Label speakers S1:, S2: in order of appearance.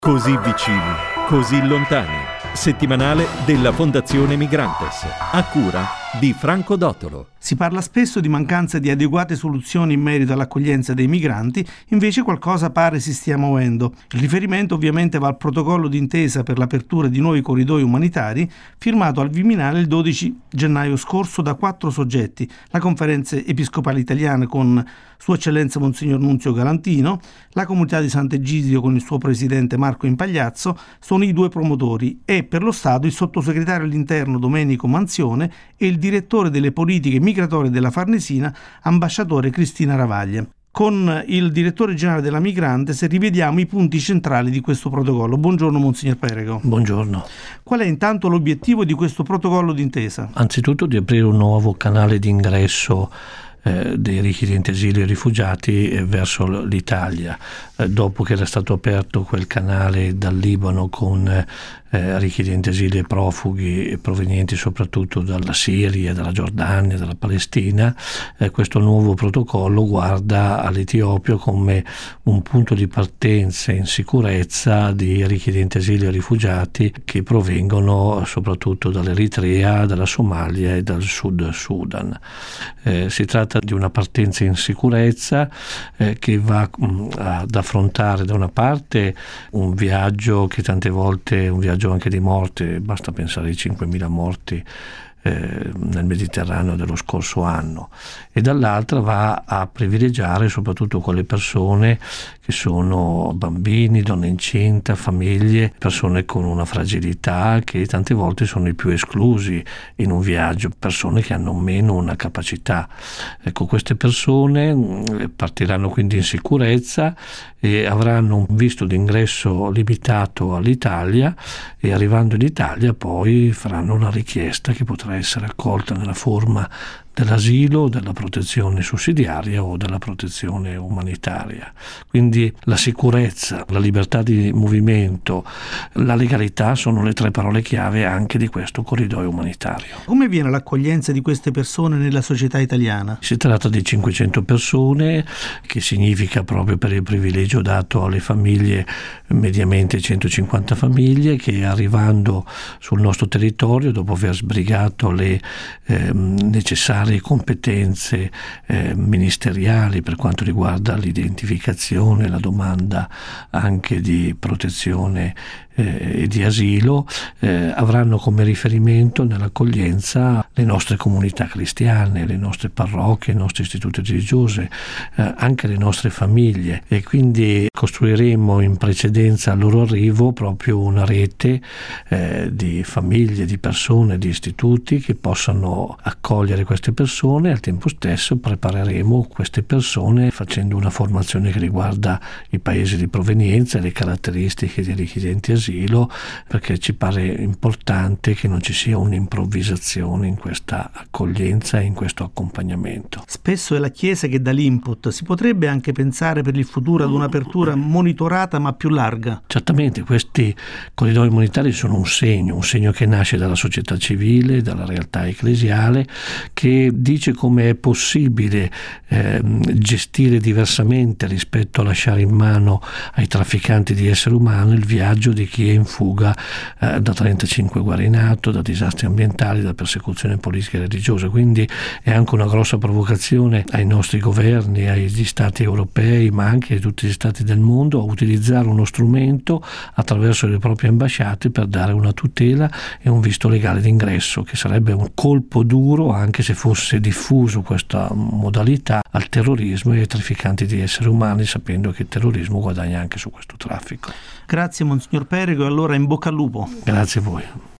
S1: Così vicini, così lontani. Settimanale della Fondazione Migrantes, a cura di Franco Dotolo.
S2: Si parla spesso di mancanza di adeguate soluzioni in merito all'accoglienza dei migranti, invece qualcosa pare si stia muovendo. Il riferimento ovviamente va al protocollo d'intesa per l'apertura di nuovi corridoi umanitari, firmato al Viminale il 12 gennaio scorso da 4 soggetti: la Conferenza Episcopale Italiana con Sua Eccellenza Monsignor Nunzio Galantino, la Comunità di Sant'Egidio con il suo presidente Marco Impagliazzo sono i 2 promotori, e per lo Stato il sottosegretario all'interno Domenico Manzione e il direttore delle politiche migratorie della Farnesina, ambasciatore Cristina Ravaglia. Con il direttore generale della Migrantes rivediamo i punti centrali di questo protocollo. Buongiorno Monsignor Perego.
S3: Buongiorno.
S2: Qual è intanto l'obiettivo di questo protocollo d'intesa?
S3: Anzitutto di aprire un nuovo canale di ingresso dei richiedenti asilo e rifugiati verso l'Italia, dopo che era stato aperto quel canale dal Libano con richiedenti asilo e profughi provenienti soprattutto dalla Siria, dalla Giordania, dalla Palestina. Questo nuovo protocollo guarda all'Etiopia come un punto di partenza in sicurezza di richiedenti asilo e rifugiati che provengono soprattutto dall'Eritrea, dalla Somalia e dal Sud Sudan. Si tratta di una partenza in sicurezza che va ad affrontare da una parte un viaggio che tante volte è un viaggio anche di morte, basta pensare ai 5.000 morti nel Mediterraneo dello scorso anno, e dall'altra va a privilegiare soprattutto quelle persone che sono bambini, donne incinte, famiglie, persone con una fragilità che tante volte sono i più esclusi in un viaggio, persone che hanno meno una capacità. Ecco, queste persone partiranno quindi in sicurezza e avranno un visto d'ingresso limitato all'Italia, e arrivando in Italia poi faranno una richiesta che potrà essere accolta nella forma dell'asilo, della protezione sussidiaria o della protezione umanitaria. Quindi la sicurezza, la libertà di movimento, la legalità sono le 3 parole chiave anche di questo corridoio umanitario.
S2: Come viene l'accoglienza di queste persone nella società italiana?
S3: Si tratta di 500 persone, che significa, proprio per il privilegio dato alle famiglie, mediamente 150 famiglie, che arrivando sul nostro territorio, dopo aver sbrigato le necessarie competenze ministeriali per quanto riguarda l'identificazione, la domanda anche di protezione e di asilo, avranno come riferimento nell'accoglienza le nostre comunità cristiane, le nostre parrocchie, i nostri istituti religiosi, anche le nostre famiglie, e quindi costruiremo in precedenza al loro arrivo proprio una rete di famiglie, di persone, di istituti che possano accogliere queste persone. Al tempo stesso prepareremo queste persone facendo una formazione che riguarda i paesi di provenienza e le caratteristiche dei richiedenti asilo, perché ci pare importante che non ci sia un'improvvisazione in questa accoglienza e in questo accompagnamento.
S2: Spesso è la Chiesa che dà l'input. Si potrebbe anche pensare per il futuro ad un'apertura monitorata ma più larga?
S3: Certamente, questi corridoi umanitari sono un segno che nasce dalla società civile, dalla realtà ecclesiale, che dice come è possibile gestire diversamente rispetto a lasciare in mano ai trafficanti di esseri umani il viaggio di chi è in fuga da 35 guerre in atto, da disastri ambientali, da persecuzione politica e religiosa. Quindi è anche una grossa provocazione ai nostri governi, agli stati europei, ma anche a tutti gli stati del mondo, a utilizzare uno strumento attraverso le proprie ambasciate per dare una tutela e un visto legale d'ingresso, che sarebbe un colpo duro, anche se fosse diffuso questa modalità, al terrorismo e ai trafficanti di esseri umani, sapendo che il terrorismo guadagna anche su questo traffico.
S2: Grazie Monsignor Perego, e allora in bocca al lupo.
S3: Grazie a voi.